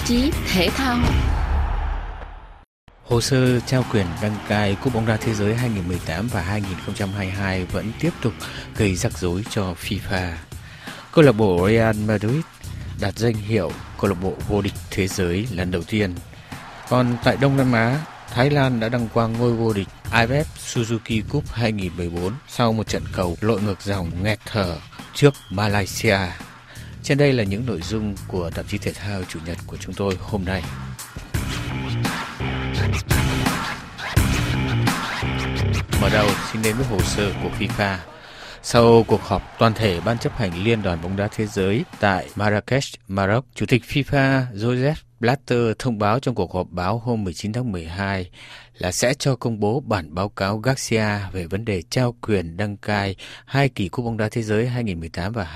chí thể thao. Hồ sơ trao quyền đăng cai Cúp bóng đá thế giới 2018 và 2022 vẫn tiếp tục gây rắc rối cho FIFA. Câu lạc bộ Real Madrid đạt danh hiệu câu lạc bộ vô địch thế giới lần đầu tiên. Còn tại Đông Nam Á, Thái Lan đã đăng quang ngôi vô địch AFF Suzuki Cup 2014 sau một trận cầu lội ngược dòng nghẹt thở trước Malaysia. Trên đây là những nội dung của tạp chí thể thao chủ nhật của chúng tôi hôm nay. Mở đầu xin đến với hồ sơ của FIFA. Sau cuộc họp toàn thể Ban chấp hành Liên đoàn bóng đá thế giới tại Marrakech, Maroc, Chủ tịch FIFA Joseph Blatter thông báo trong cuộc họp báo hôm 19 tháng 12 là sẽ cho công bố bản báo cáo Garcia về vấn đề trao quyền đăng cai hai kỳ Cúp bóng đá thế giới 2018 và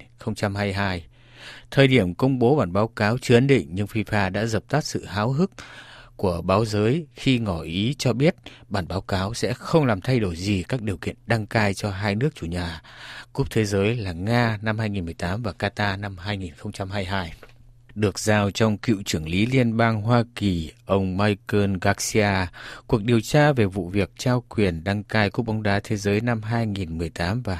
2022. Thời điểm công bố bản báo cáo chưa ấn định, nhưng FIFA đã dập tắt sự háo hức của báo giới khi ngỏ ý cho biết bản báo cáo sẽ không làm thay đổi gì các điều kiện đăng cai cho hai nước chủ nhà Cúp Thế giới là Nga năm 2018 và Qatar năm 2022. Được giao trong cựu trưởng lý Liên bang Hoa Kỳ, ông Michael Garcia, cuộc điều tra về vụ việc trao quyền đăng cai Cúp bóng đá thế giới năm 2018 và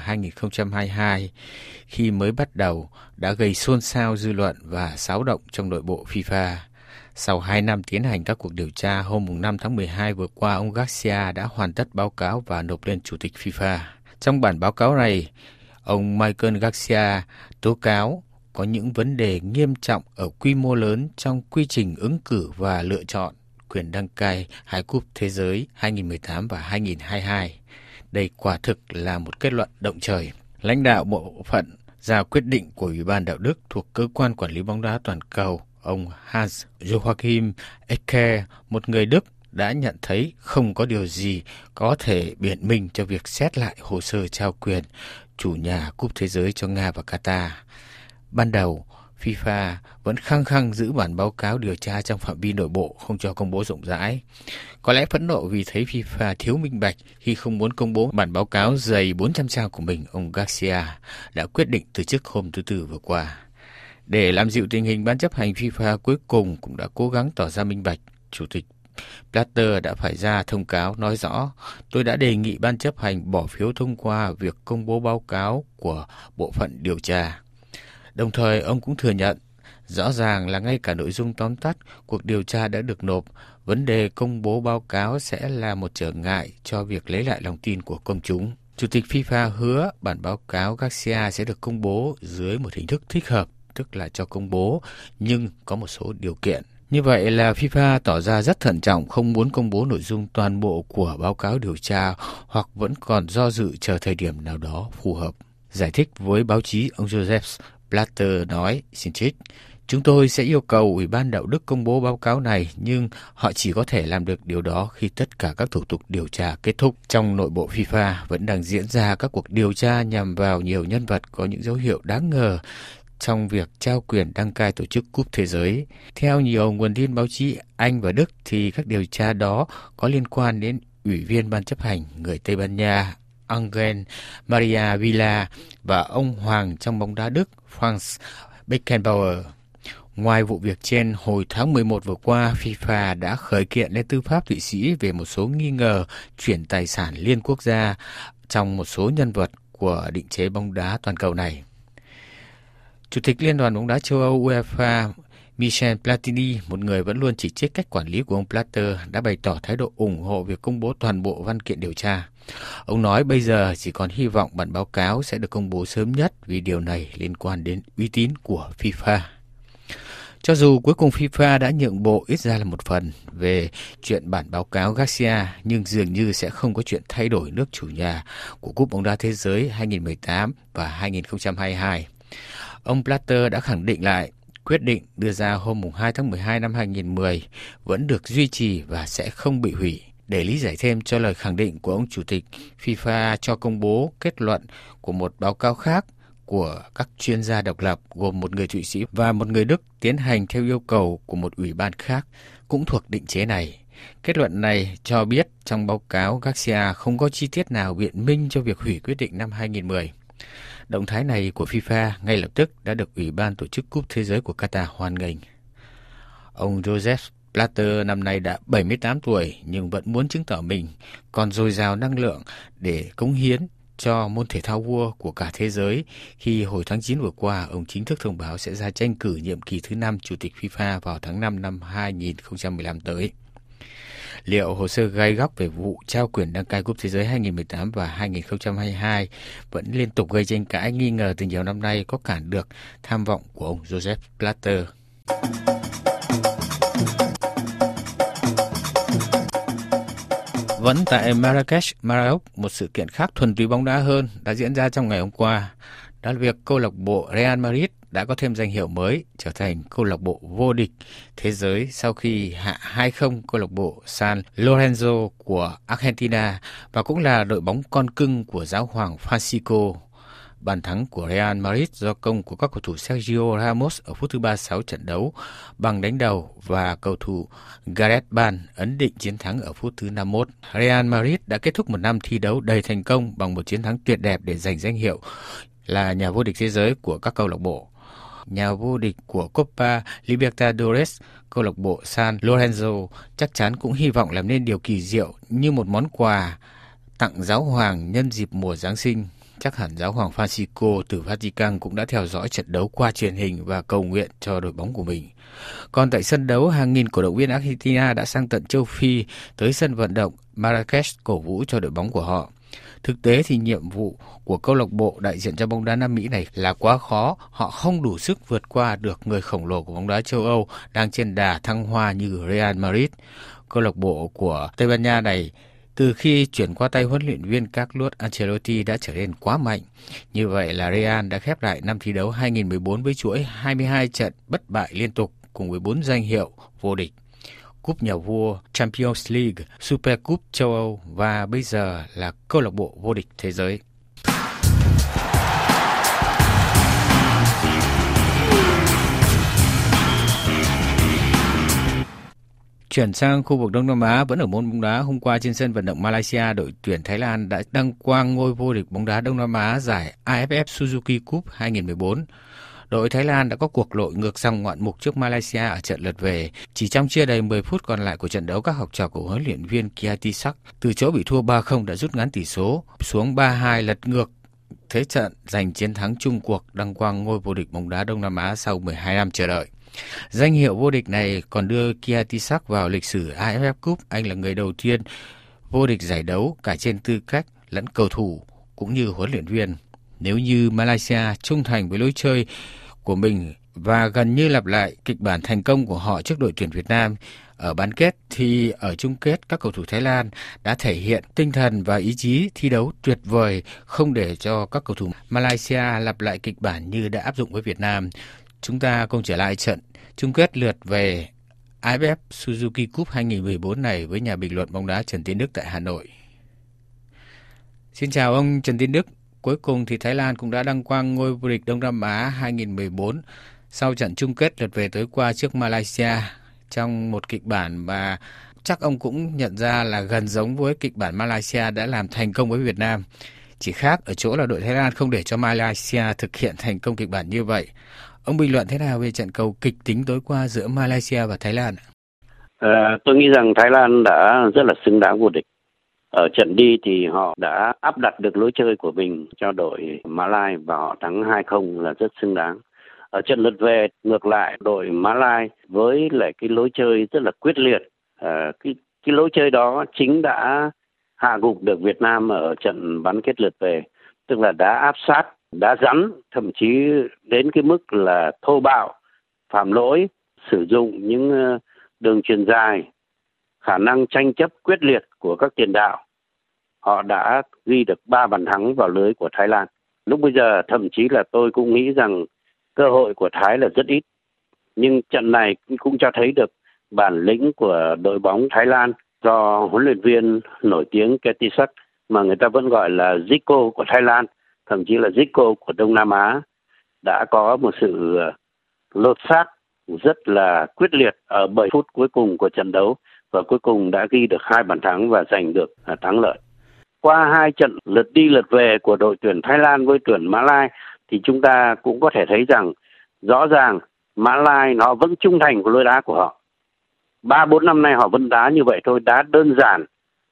2022 khi mới bắt đầu đã gây xôn xao dư luận và xáo động trong nội bộ FIFA. Sau 2 năm tiến hành các cuộc điều tra, hôm 5 tháng 12 vừa qua, ông Garcia đã hoàn tất báo cáo và nộp lên Chủ tịch FIFA. Trong bản báo cáo này, ông Michael Garcia tố cáo có những vấn đề nghiêm trọng ở quy mô lớn trong quy trình ứng cử và lựa chọn quyền đăng cai hai Cúp Thế giới 2018 và 2022. Đây quả thực là một kết luận động trời. Lãnh đạo bộ phận ra quyết định của Ủy ban Đạo đức thuộc Cơ quan Quản lý bóng đá toàn cầu, ông Hans-Joachim Ecker, một người Đức, đã nhận thấy không có điều gì có thể biện minh cho việc xét lại hồ sơ trao quyền chủ nhà Cúp Thế giới cho Nga và Qatar. Ban đầu, FIFA vẫn khăng khăng giữ bản báo cáo điều tra trong phạm vi nội bộ, không cho công bố rộng rãi. Có lẽ phẫn nộ vì thấy FIFA thiếu minh bạch khi không muốn công bố bản báo cáo dày 400 trang của mình, ông Garcia đã quyết định từ chức hôm thứ Tư vừa qua. Để làm dịu tình hình, Ban chấp hành FIFA cuối cùng cũng đã cố gắng tỏ ra minh bạch. Chủ tịch Blatter đã phải ra thông cáo nói rõ: tôi đã đề nghị Ban chấp hành bỏ phiếu thông qua việc công bố báo cáo của bộ phận điều tra. Đồng thời, ông cũng thừa nhận, rõ ràng là ngay cả nội dung tóm tắt cuộc điều tra đã được nộp, vấn đề công bố báo cáo sẽ là một trở ngại cho việc lấy lại lòng tin của công chúng. Chủ tịch FIFA hứa bản báo cáo Garcia sẽ được công bố dưới một hình thức thích hợp, tức là cho công bố, nhưng có một số điều kiện. Như vậy là FIFA tỏ ra rất thận trọng, không muốn công bố nội dung toàn bộ của báo cáo điều tra hoặc vẫn còn do dự chờ thời điểm nào đó phù hợp. Giải thích với báo chí, ông Joseph Blatter nói, xin trích: chúng tôi sẽ yêu cầu Ủy ban Đạo đức công bố báo cáo này, nhưng họ chỉ có thể làm được điều đó khi tất cả các thủ tục điều tra kết thúc. Trong nội bộ FIFA vẫn đang diễn ra các cuộc điều tra nhằm vào nhiều nhân vật có những dấu hiệu đáng ngờ trong việc trao quyền đăng cai tổ chức Cúp Thế giới. Theo nhiều nguồn tin báo chí Anh và Đức thì các điều tra đó có liên quan đến Ủy viên Ban chấp hành người Tây Ban Nha Angel Maria Villa và ông Hoàng trong bóng đá Đức Franz Beckenbauer. Ngoài vụ việc trên, hồi tháng 11 vừa qua, FIFA đã khởi kiện lên tư pháp Thụy Sĩ về một số nghi ngờ chuyển tài sản liên quốc gia trong một số nhân vật của định chế bóng đá toàn cầu này. Chủ tịch Liên đoàn bóng đá châu Âu UEFA Michel Platini, một người vẫn luôn chỉ trích cách quản lý của ông Blatter, đã bày tỏ thái độ ủng hộ việc công bố toàn bộ văn kiện điều tra. Ông nói bây giờ chỉ còn hy vọng bản báo cáo sẽ được công bố sớm nhất vì điều này liên quan đến uy tín của FIFA. Cho dù cuối cùng FIFA đã nhượng bộ ít ra là một phần về chuyện bản báo cáo Garcia, nhưng dường như sẽ không có chuyện thay đổi nước chủ nhà của Cúp bóng đá thế giới 2018 và 2022. Ông Blatter đã khẳng định lại quyết định đưa ra hôm 2 tháng 12 năm 2010 vẫn được duy trì và sẽ không bị hủy. Để lý giải thêm cho lời khẳng định của ông Chủ tịch FIFA cho công bố kết luận của một báo cáo khác của các chuyên gia độc lập gồm một người Thụy Sĩ và một người Đức tiến hành theo yêu cầu của một ủy ban khác cũng thuộc định chế này. Kết luận này cho biết trong báo cáo Garcia không có chi tiết nào biện minh cho việc hủy quyết định năm 2010. Động thái này của FIFA ngay lập tức đã được Ủy ban tổ chức Cúp Thế giới của Qatar hoan nghênh. Ông Joseph Blatter năm nay đã 78 tuổi nhưng vẫn muốn chứng tỏ mình còn dồi dào năng lượng để cống hiến cho môn thể thao vua của cả thế giới khi hồi tháng 9 vừa qua, ông chính thức thông báo sẽ ra tranh cử nhiệm kỳ thứ 5 Chủ tịch FIFA vào tháng 5 năm 2015 tới. Liệu hồ sơ gay góc về vụ trao quyền đăng cai Cúp Thế giới 2018 và 2022 vẫn liên tục gây tranh cãi nghi ngờ từ nhiều năm nay có cản được tham vọng của ông Joseph Blatter? Vẫn tại Marrakech, Maroc, một sự kiện khác thuần túy bóng đá hơn đã diễn ra trong ngày hôm qua. Đó là việc câu lạc bộ Real Madrid đã có thêm danh hiệu mới, trở thành câu lạc bộ vô địch thế giới sau khi hạ 2-0 câu lạc bộ San Lorenzo của Argentina và cũng là đội bóng con cưng của giáo hoàng Francisco. Bàn thắng của Real Madrid do công của các cầu thủ Sergio Ramos ở phút thứ 36 trận đấu bằng đánh đầu và cầu thủ Gareth Bale ấn định chiến thắng ở phút thứ 51. Real Madrid đã kết thúc một năm thi đấu đầy thành công bằng một chiến thắng tuyệt đẹp để giành danh hiệu là nhà vô địch thế giới của các câu lạc bộ. Nhà vô địch của Copa Libertadores, câu lạc bộ San Lorenzo chắc chắn cũng hy vọng làm nên điều kỳ diệu như một món quà tặng giáo hoàng nhân dịp mùa Giáng sinh. Chắc hẳn giáo hoàng Francisco từ Vatican cũng đã theo dõi trận đấu qua truyền hình và cầu nguyện cho đội bóng của mình. Còn tại sân đấu, hàng nghìn cổ động viên Argentina đã sang tận châu Phi tới sân vận động Marrakech cổ vũ cho đội bóng của họ. Thực tế thì nhiệm vụ của câu lạc bộ đại diện cho bóng đá Nam Mỹ này là quá khó, họ không đủ sức vượt qua được người khổng lồ của bóng đá châu Âu đang trên đà thăng hoa như Real Madrid. Câu lạc bộ của Tây Ban Nha này từ khi chuyển qua tay huấn luyện viên Carlo Ancelotti đã trở nên quá mạnh. Như vậy là Real đã khép lại năm thi đấu 2014 với chuỗi 22 trận bất bại liên tục cùng với 4 danh hiệu vô địch: Cúp Nhà vua, Champions League, Super Cup châu Âu và bây giờ là câu lạc bộ vô địch thế giới. Chuyển sang khu vực Đông Nam Á, vẫn ở môn bóng đá, hôm qua trên sân vận động Malaysia, đội tuyển Thái Lan đã đăng quang ngôi vô địch bóng đá Đông Nam Á giải AFF Suzuki Cup 2014. Đội Thái Lan đã có cuộc lội ngược dòng ngoạn mục trước Malaysia ở trận lượt về. Chỉ trong chưa đầy 10 phút còn lại của trận đấu, các học trò của huấn luyện viên Kiatisak từ chỗ bị thua 3-0 đã rút ngắn tỷ số xuống 3-2, lật ngược thế trận giành chiến thắng chung cuộc, đăng quang ngôi vô địch bóng đá Đông Nam Á sau 12 năm chờ đợi. Danh hiệu vô địch này còn đưa Kiatisak vào lịch sử AFF Cup. Anh là người đầu tiên vô địch giải đấu cả trên tư cách lẫn cầu thủ cũng như huấn luyện viên. Nếu như Malaysia trung thành với lối chơi của mình và gần như lặp lại kịch bản thành công của họ trước đội tuyển Việt Nam ở bán kết, thì ở chung kết các cầu thủ Thái Lan đã thể hiện tinh thần và ý chí thi đấu tuyệt vời, không để cho các cầu thủ Malaysia lặp lại kịch bản như đã áp dụng với Việt Nam. Chúng ta cùng trở lại trận chung kết lượt về AFF Suzuki Cup 2014 này với nhà bình luận bóng đá Trần Tiến Đức tại Hà Nội. Xin chào ông Trần Tiến Đức. Cuối cùng thì Thái Lan cũng đã đăng quang ngôi vô địch Đông Nam Á 2014 sau trận chung kết lượt về tối qua trước Malaysia trong một kịch bản mà chắc ông cũng nhận ra là gần giống với kịch bản Malaysia đã làm thành công với Việt Nam. Chỉ khác ở chỗ là đội Thái Lan không để cho Malaysia thực hiện thành công kịch bản như vậy. Ông bình luận thế nào về trận cầu kịch tính tối qua giữa Malaysia và Thái Lan? Tôi nghĩ rằng Thái Lan đã rất là xứng đáng vô địch. Ở trận đi thì họ đã áp đặt được lối chơi của mình cho đội Mã Lai và họ thắng 2-0 là rất xứng đáng. Ở trận lượt về ngược lại, đội Mã Lai với lại cái lối chơi rất là quyết liệt, cái lối chơi đó chính đã hạ gục được Việt Nam ở trận bán kết lượt về, tức là đã áp sát, đã rắn, thậm chí đến cái mức là thô bạo, phạm lỗi, sử dụng những đường chuyền dài, khả năng tranh chấp quyết liệt của các tiền đạo. Họ đã ghi được 3 bàn thắng vào lưới của Thái Lan. Lúc bây giờ thậm chí là tôi cũng nghĩ rằng cơ hội của Thái là rất ít. Nhưng trận này cũng cho thấy được bản lĩnh của đội bóng Thái Lan do huấn luyện viên nổi tiếng Kiatisak, mà người ta vẫn gọi là Zico của Thái Lan, thậm chí là Zico của Đông Nam Á, đã có một sự lột xác rất là quyết liệt ở 7 phút cuối cùng của trận đấu và cuối cùng đã ghi được 2 bàn thắng và giành được thắng lợi. Qua 2 trận lượt đi lượt về của đội tuyển Thái Lan với tuyển Mã Lai thì chúng ta cũng có thể thấy rằng rõ ràng Mã Lai nó vẫn trung thành của lối đá của họ. 3-4 năm nay họ vẫn đá như vậy thôi, đá đơn giản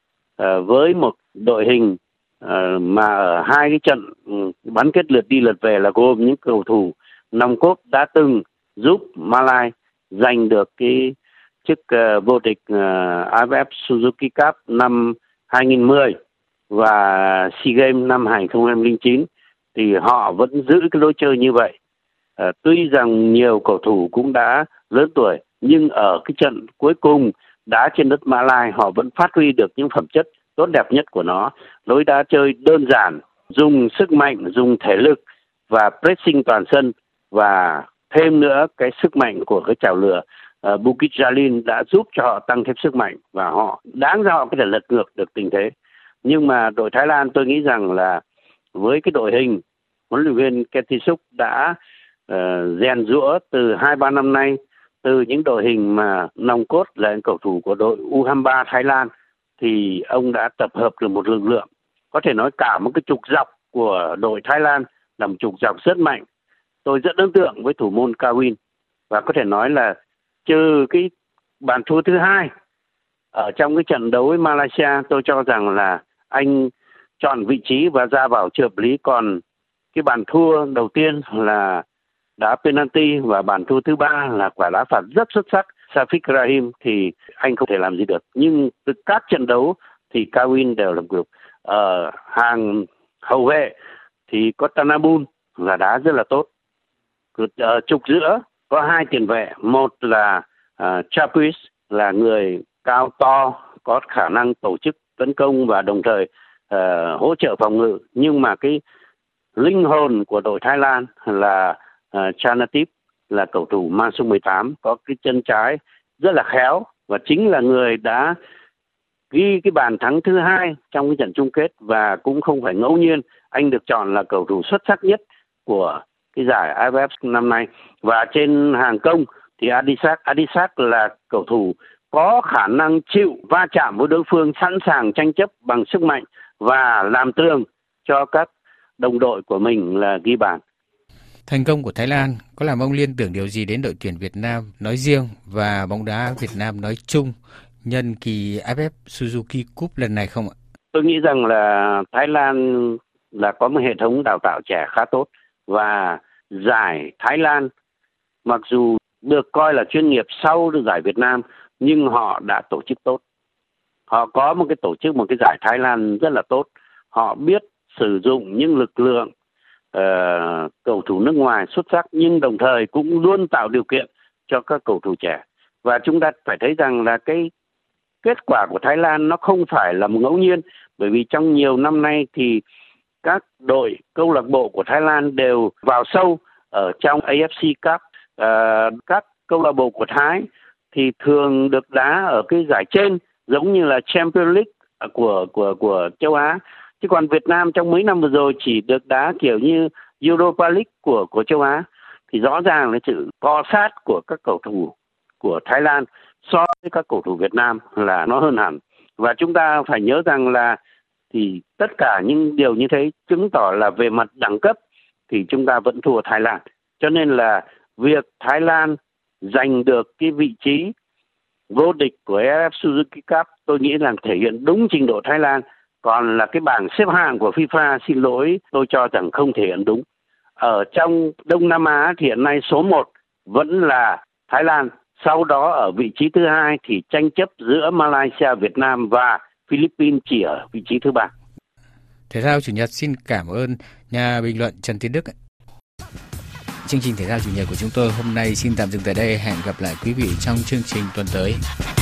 với một đội hình mà ở hai cái trận bán kết lượt đi lượt về là gồm những cầu thủ nòng cốt đã từng giúp Malai giành được cái chức vô địch AFF Suzuki Cup năm 2010 và SEA Games năm 2009, thì họ vẫn giữ cái lối chơi như vậy. Tuy rằng nhiều cầu thủ cũng đã lớn tuổi, nhưng ở cái trận cuối cùng đá trên đất Mã Lai, họ vẫn phát huy được những phẩm chất tốt đẹp nhất của nó. Lối đá chơi đơn giản, dùng sức mạnh, dùng thể lực và pressing toàn sân, và thêm nữa cái sức mạnh của cái chảo lửa Bukit Jalil đã giúp cho họ tăng thêm sức mạnh, và họ đáng ra họ có thể lật ngược được tình thế. Nhưng mà đội Thái Lan tôi nghĩ rằng là với cái đội hình huấn luyện viên Kentisuk đã rèn giũa từ 2-3 năm nay, từ những đội hình mà nòng cốt là những cầu thủ của đội U23 Thái Lan, thì ông đã tập hợp được một lực lượng, có thể nói cả một cái trục dọc của đội Thái Lan là một trục dọc rất mạnh. Tôi rất ấn tượng với thủ môn Kawin, và có thể nói là trừ cái bàn thua thứ hai ở trong cái trận đấu với Malaysia, tôi cho rằng là anh chọn vị trí và ra vào chưa hợp lý. Còn cái bàn thua đầu tiên là đá penalty, và bàn thua thứ ba là quả đá phạt rất xuất sắc Safik Rahim, thì anh không thể làm gì được. Nhưng từ các trận đấu thì Kawin đều làm được. Ở hàng hậu vệ thì có Tanabun là đá rất là tốt. Ở trục giữa có hai tiền vệ, một là Chapuis là người cao to, có khả năng tổ chức tấn công và đồng thời hỗ trợ phòng ngự. Nhưng mà cái linh hồn của đội Thái Lan là Chanatip, là cầu thủ mang số 18, có cái chân trái rất là khéo, và chính là người đã ghi cái bàn thắng thứ hai trong cái trận chung kết. Và cũng không phải ngẫu nhiên anh được chọn là cầu thủ xuất sắc nhất của cái giải AFF năm nay. Và trên hàng công thì Adisak là cầu thủ có khả năng chịu va chạm với đối phương, sẵn sàng tranh chấp bằng sức mạnh và làm tường cho các đồng đội của mình là ghi bàn. Thành công của Thái Lan có làm ông liên tưởng điều gì đến đội tuyển Việt Nam nói riêng và bóng đá Việt Nam nói chung nhân kỳ AFF Suzuki Cup lần này không ạ? Tôi nghĩ rằng là Thái Lan là có một hệ thống đào tạo trẻ khá tốt, và giải Thái Lan mặc dù được coi là chuyên nghiệp sau được giải Việt Nam, nhưng họ đã tổ chức tốt. Họ có một cái tổ chức, một cái giải Thái Lan rất là tốt. Họ biết sử dụng những lực lượng cầu thủ nước ngoài xuất sắc, nhưng đồng thời cũng luôn tạo điều kiện cho các cầu thủ trẻ. Và chúng ta phải thấy rằng là cái kết quả của Thái Lan nó không phải là một ngẫu nhiên, bởi vì trong nhiều năm nay thì các đội câu lạc bộ của Thái Lan đều vào sâu ở trong AFC Cup. Các câu lạc bộ của Thái thì thường được đá ở cái giải trên, giống như là Champions League của châu Á. Chứ còn Việt Nam trong mấy năm vừa rồi chỉ được đá kiểu như Europa League của châu Á. Thì rõ ràng là sự co sát của các cầu thủ của Thái Lan so với các cầu thủ Việt Nam là nó hơn hẳn. Và chúng ta phải nhớ rằng là thì tất cả những điều như thế chứng tỏ là về mặt đẳng cấp thì chúng ta vẫn thua Thái Lan. Cho nên là việc Thái Lan giành được cái vị trí vô địch của AFF Suzuki Cup, tôi nghĩ là thể hiện đúng trình độ Thái Lan. Còn là cái bảng xếp hạng của FIFA, xin lỗi, tôi cho rằng không thể hiện đúng. Ở trong Đông Nam Á thì hiện nay số 1 vẫn là Thái Lan. Sau đó ở vị trí thứ hai thì tranh chấp giữa Malaysia, Việt Nam và Philippines chỉ ở vị trí thứ 3. Thể thao Chủ nhật xin cảm ơn nhà bình luận Trần Tiến Đức. Chương trình Thể thao Chủ nhật của chúng tôi hôm nay xin tạm dừng tại đây. Hẹn gặp lại quý vị trong chương trình tuần tới.